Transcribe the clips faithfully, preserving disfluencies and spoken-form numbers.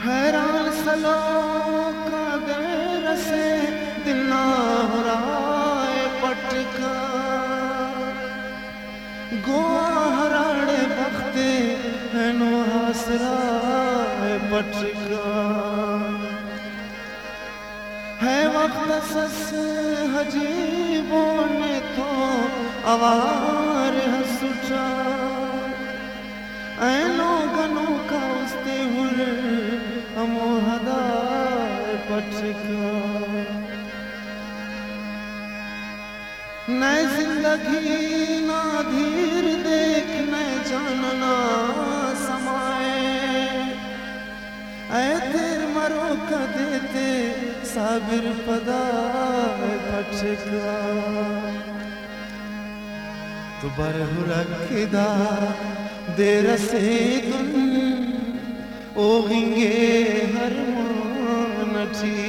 हैरान सलो का देर से दिना राय पटका गोआ हराड़े बखते हैनो हासराय पटका है वक्त सस हजीबों ने तो आवार हसुटा ऐनो गनो का उस्ते हुए हमो हदाय पटका नए जिंदगी ना धीर देख न जानना समाए ऐ तेर मरो का देते साबिर पदाय पटका तो बरहु रखदा देर से तुम ओहिंगे हर मानठी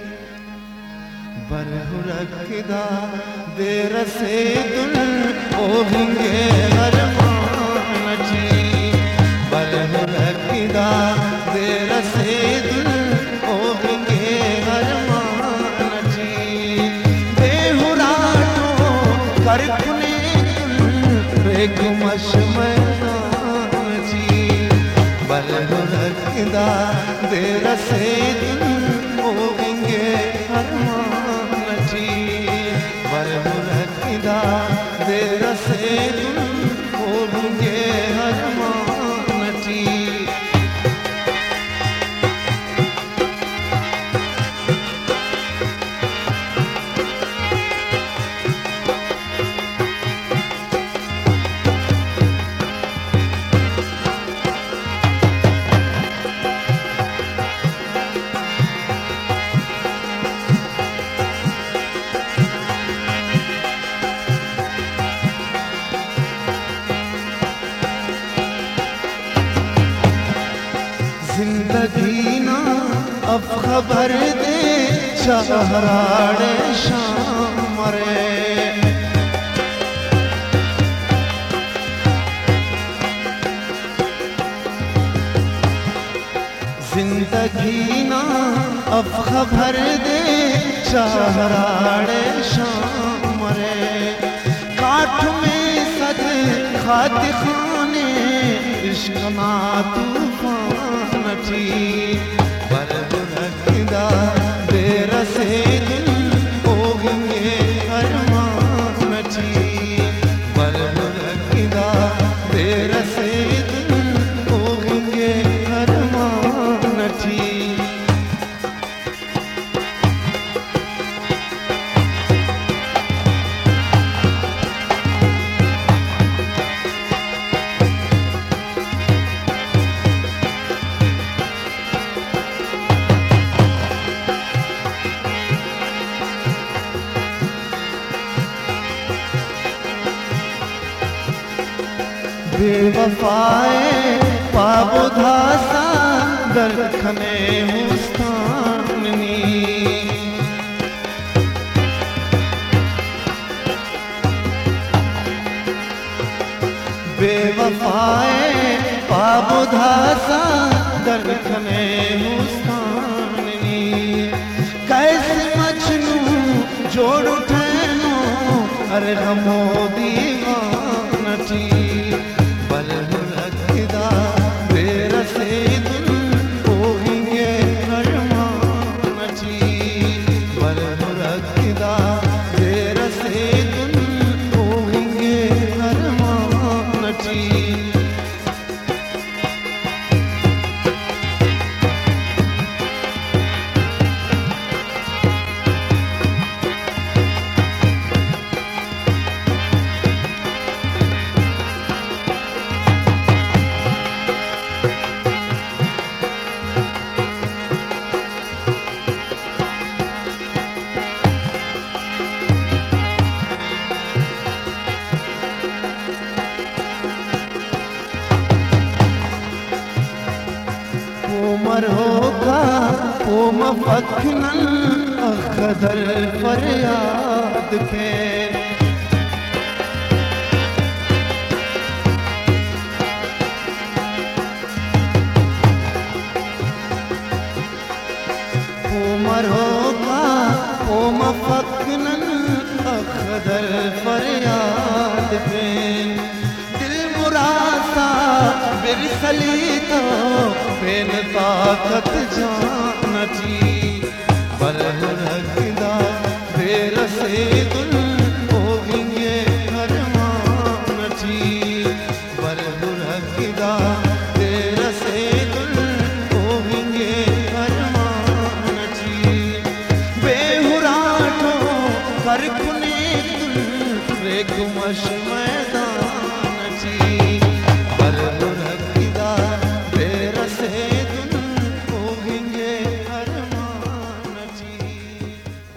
बरहु रखदा देर से तुम ओहिंगे हर मानठी बरहु रखदा देर से तुम ओहिंगे हर मानठी बेहुराटो कर खुने रेख मशमनान जी बरहु रखदा देर से तुम ओहिंगे हर मानठी बरहु रखदा देर से तुम ओहिंगे हर मानठी जिंदगी ना अब खबर दे शहराड़े शाम मरे जिंदगी ना अब खबर दे शहराड़े शाम मरे काठ में सद खाते खाने इश्क ना तूफान बरहु रखदा देर से तुम ओहिंगे हर मानठी बरहु रखदा देर से तुम ओहिंगे हर मानठी बेवफाए पाबो धासा दरखने मुस्तानी बेवफाए पाबो धासा दरखने मुस्तानी कैसे मजनू जोड़ उठैनो अरे हमो दीवानठी बरहु रखदा देर से तुम ओहिंगे हर मानठी बरहु रखदा देर से तुम ओहिंगे हर मानठी उमर होगा ओम फखनन अखदर फरियाद के कदर फरियाद पे दिल मुरासा बिरसली तो बेन ताकत जान जी पर रखदा बेरसे दुल होगिए फरमान जी पर रखदा बेरसे दुल होगिए फरमान जी बेहुराठो कर खुने दुल रे गुमश मैदान जी पर